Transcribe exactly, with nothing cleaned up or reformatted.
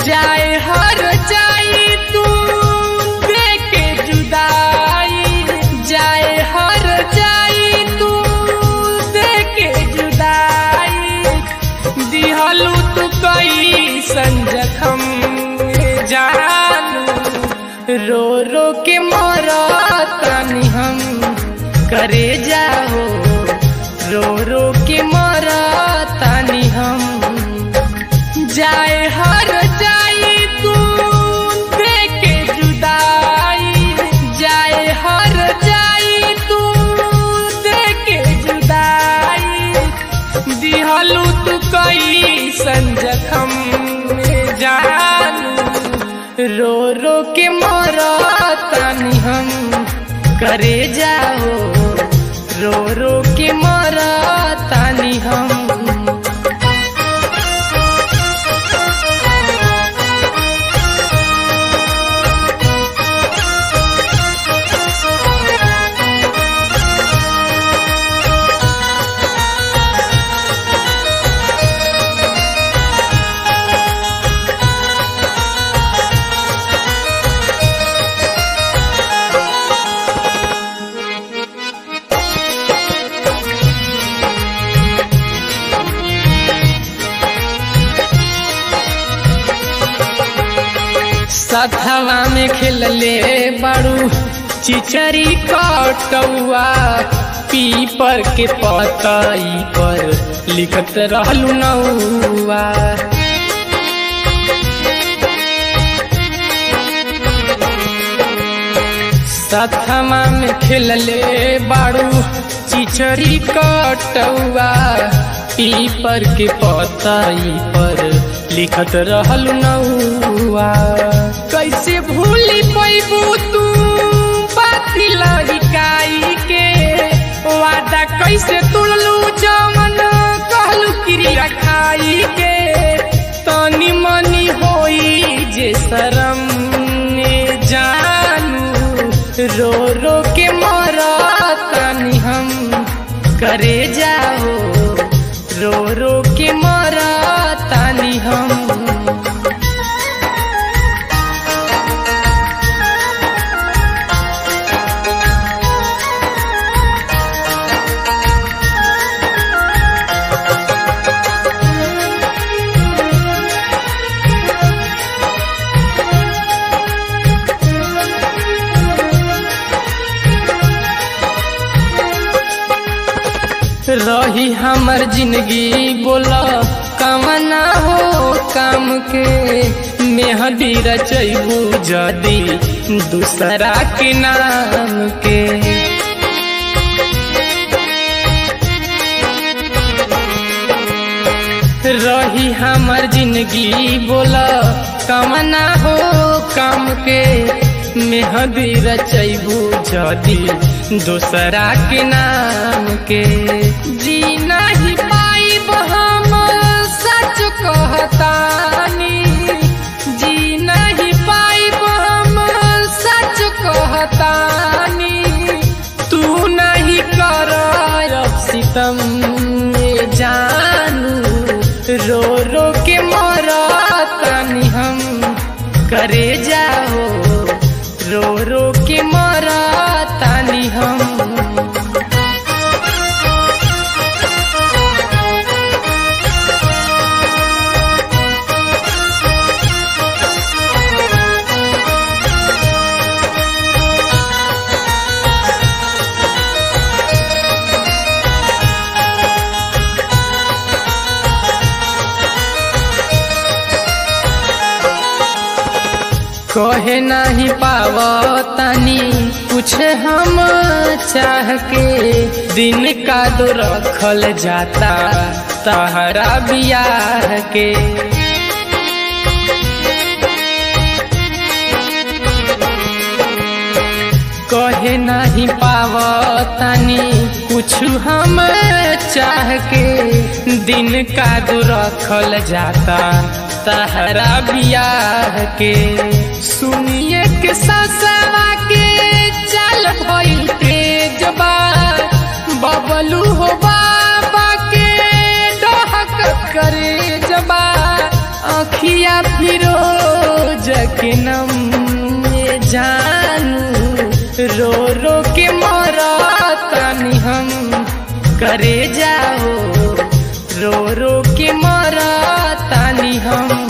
जाए हर जाई तू देके जुदाई, जाए हर जाई तू देके जुदाई, दिहलू तू कई संजखम जानू, रो रो के मरतानी हम करे जाओ, रो रो के मरतानी हम। जाए हर जाई तू देके जुदाई, जाए हर जाई तू देके जुदाई, दिहलू तू कई संजखम जानू, रो रो के मरतानी हम करे जाओ, रो रो के मरतानी हम। सथवा में खेलले बारू चिचरी कटौआ, पीपर के पतई पर लिखत रहलू नौआ, सथवा में खेलले बारू चिचरी कटौआ, पीपर के पतई पर लिखत रहलू नौआ, कैसे भूली पैबू तू बाती लड़काई के, वादा कैसे तुड़लू जमन कहलू क्रिया खाई के, तनी मनी होई जे शरम जानू, रो रो के मरतानी हम करे जाओ, रो रो के मरतानी हम। रही हमर जिंदगी बोला कमना हो काम के, मेहदी रचैबू जदी दूसरा के नाम के, रही हमर जिंदगी बोला कमना हो काम के, मेहदी रचैबू जदी दूसरा के नाम के, जी नहीं पाइब हम सच कहतानी, जी नहीं पाइब हम सच कहतानी, तू नहीं कर सितम जानू, रो रो के मरतानी हम करे जाओ, रो रो के मरतानी हम। कहे नहीं पावतानी कुछ हम चाह के, दिन का दो रखल जाता तहरा बियाह के, कहे नहीं पावतानी कुछ हम चाह के, दिन का दो रखल जाता तहरा बियाह के, सुनिए के ससवा के चल भइल तेज बा, बबलू हो बाबा के डहक करे जबा, अखिया फिरो के नम ये जानू रो रो के मरतानी हम करे जाओ रो रो के मरतानी हम।